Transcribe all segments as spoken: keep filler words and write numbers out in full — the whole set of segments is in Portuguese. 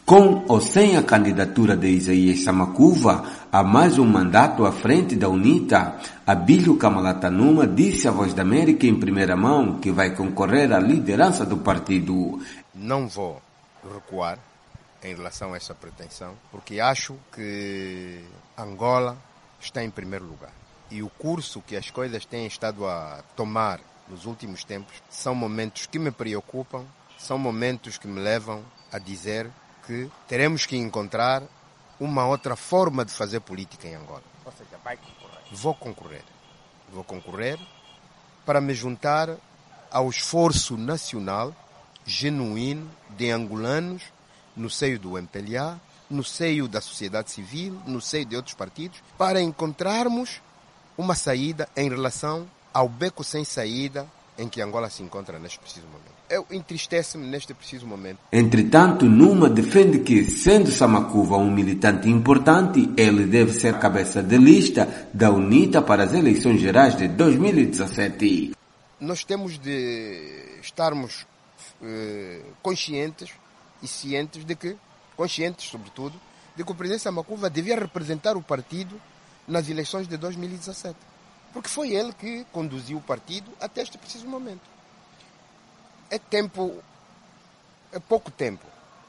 Com ou sem a candidatura de Isaías Samakuva a mais um mandato à frente da UNITA, Abílio Kamalata Numa disse à Voz da América em primeira mão que vai concorrer à liderança do partido. Não vou recuar em relação a essa pretensão, porque acho que Angola está em primeiro lugar. E o curso que as coisas têm estado a tomar nos últimos tempos são momentos que me preocupam, são momentos que me levam a dizer que teremos que encontrar uma outra forma de fazer política em Angola. Ou seja, vai concorrer. Vou concorrer. Vou concorrer para me juntar ao esforço nacional genuíno de angolanos no seio do M P L A, no seio da sociedade civil, no seio de outros partidos, para encontrarmos uma saída em relação ao beco sem saída em que Angola se encontra neste preciso momento. Eu entristece-me neste preciso momento. Entretanto, Numa defende que, sendo Samakuva um militante importante, ele deve ser cabeça de lista da UNITA para as eleições gerais de dois mil e dezassete. Nós temos de estarmos eh, conscientes e cientes de que, conscientes sobretudo, de que o presidente Samakuva devia representar o partido nas eleições de dois mil e dezassete. Porque foi ele que conduziu o partido até este preciso momento. É tempo, é pouco tempo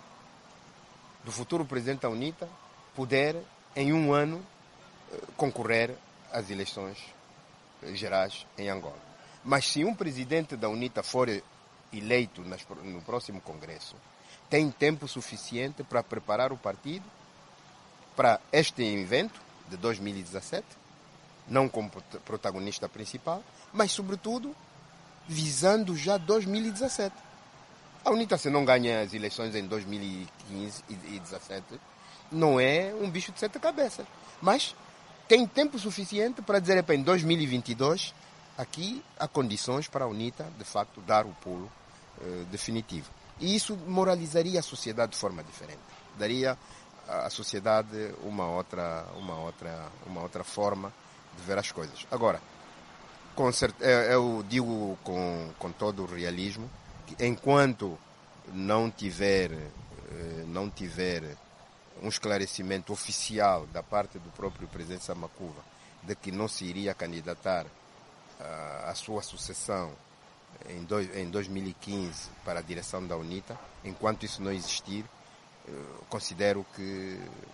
do futuro presidente da UNITA poder, em um ano, concorrer às eleições gerais em Angola. Mas se um presidente da UNITA for eleito no próximo congresso, tem tempo suficiente para preparar o partido para este evento de dois mil e dezassete, não como protagonista principal, mas, sobretudo, visando já dois mil e dezassete. A UNITA, se não ganha as eleições em dois mil e quinze e dois mil e dezassete, não é um bicho de sete cabeças. Mas tem tempo suficiente para dizer, em dois mil e vinte e dois, aqui há condições para a UNITA, de facto, dar o pulo uh, definitivo. E isso moralizaria a sociedade de forma diferente. Daria à sociedade uma outra, uma outra, uma outra forma de ver as coisas. Agora, com certeza, eu digo com, com todo o realismo que enquanto não tiver, não tiver um esclarecimento oficial da parte do próprio presidente Samakuva de que não se iria candidatar à sua sucessão em, dois, em dois mil e quinze para a direção da UNITA, enquanto isso não existir, considero que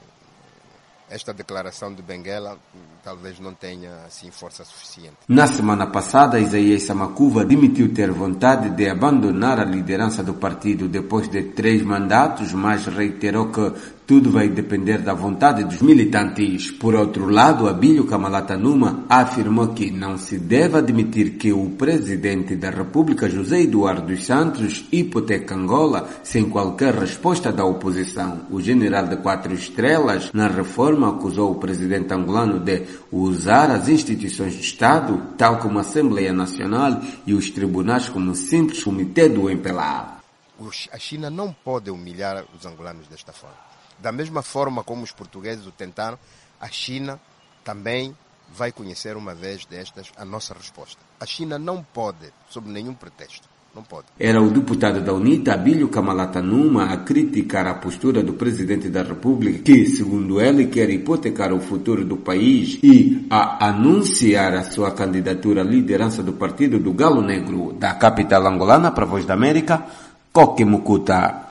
esta declaração de Benguela talvez não tenha assim força suficiente. Na semana passada, Isaías Samakuva admitiu ter vontade de abandonar a liderança do partido depois de três mandatos, mas reiterou que tudo vai depender da vontade dos militantes. Por outro lado, Abílio Kamalata Numa afirmou que não se deve admitir que o presidente da República, José Eduardo dos Santos, hipoteca Angola sem qualquer resposta da oposição. O general de quatro estrelas, na reforma, acusou o presidente angolano de usar as instituições do Estado, tal como a Assembleia Nacional e os tribunais, como simples comitê do M P L A. A China não pode humilhar os angolanos desta forma. Da mesma forma como os portugueses o tentaram, a China também vai conhecer uma vez destas a nossa resposta. A China não pode, sob nenhum pretexto, não pode. Era o deputado da UNITA, Abílio Kamalata Numa, a criticar a postura do presidente da República, que, segundo ele, quer hipotecar o futuro do país e a anunciar a sua candidatura à liderança do partido do Galo Negro. Da capital angolana para a Voz da América, Coque Mucuta.